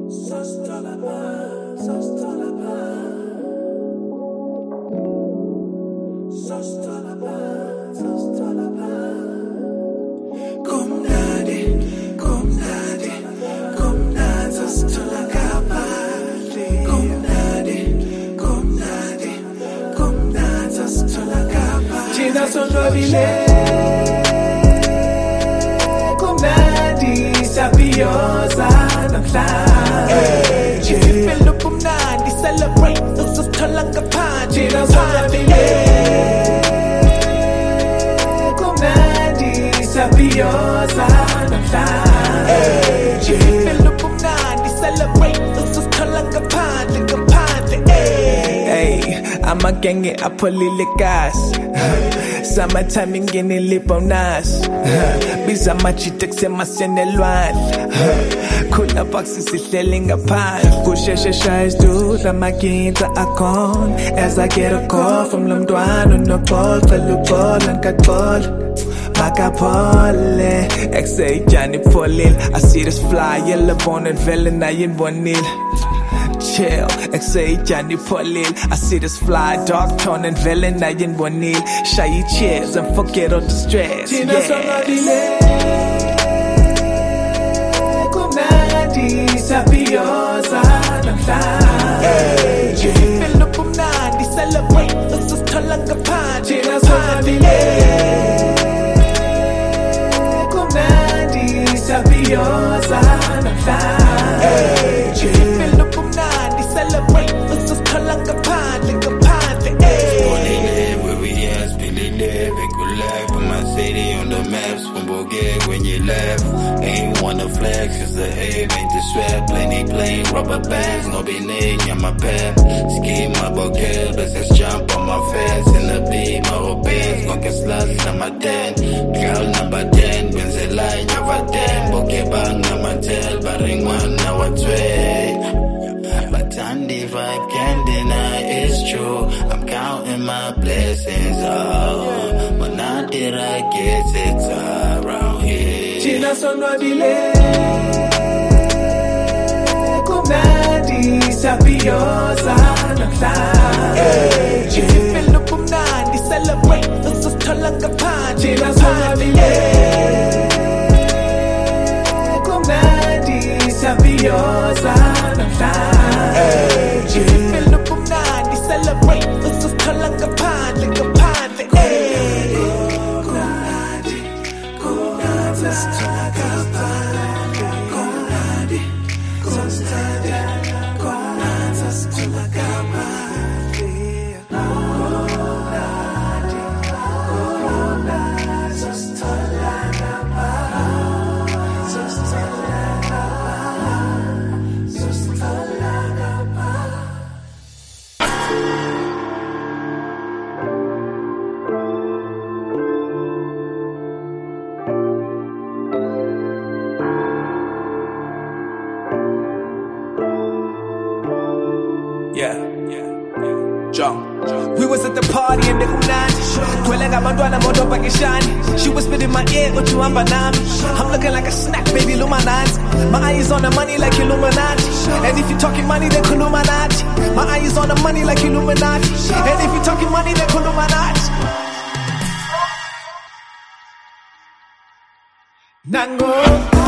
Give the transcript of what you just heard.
Amagenge apholile gas summertime ingene libonas biza amajita kusemasenelwane khula boxi sihlele ngaphandle kusheshe shaya isidudla amaginta akhona as I get a call from lomntwana unobhola cela uxola ngikaxola makapole ekuseyijani pholile I see this fly yellow bonnet vele naye inibonile chill, excited, pholile. I see this fly, dark tone and villain, I ain't bonil. Shy cheers and forget all the stress. Sabiosa, celebrate, this is Talanga Pan. China's Sabiosa, celebrate, this is Talanga Pan, where we at, Billy live, it could live. Put my city on the maps, from Bogey when you left. Ain't wanna flex, cause the aim ain't the sweat. Plenty plain, rubber bands, no be name, yeah, my pep. Ski my bouquet, let's just jump on my fence. In the beam, my whole bands, gon' get sluts, number 10. Girl number 10, Benzela, number 10. Bouquet bang, number 10. Barring one, now a 12. Tandy vibe can't deny it's true. I'm counting my blessings, oh, but not did I get it around here. China sonwabile kumnandi sabiosa namhlanje Chifilo kumnandi celebrate this is Talanga Pan. China sonwabile kumnandi sabiosa namhlanje Chifilo kumnandi celebrate this is Talanga Pan, kumnandi We was at the party in the Unani. She whispered in my ear, what you I'm looking like a snack, baby Luminati. My eye is on the money like Illuminati. And if you talking money, then Illuminati. My eye is on the money like Illuminati. And if you talking money, then Illuminati. Nango.